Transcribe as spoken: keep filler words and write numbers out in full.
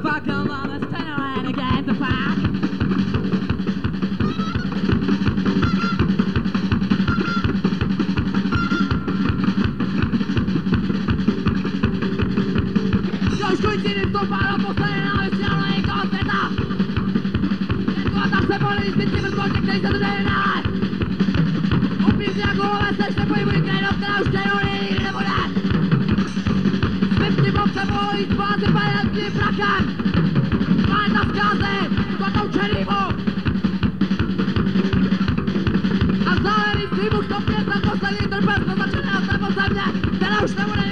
Buckle on the tail and again the back. Jos kuitenkin topaa lopussa olisi ollut ei kohteta. Ja tuota se poliisi pittivät kontakteista tönään. Upisia kuulesta sitä kuivuikeen ottausten on niille monen. Spetsi mopse pois vaan se päijättiin prakan. Laita skazeen, kotouče nivo. A zelený stříbuk to pět na poslední trpět, to začne na tebo země. Teda už nebude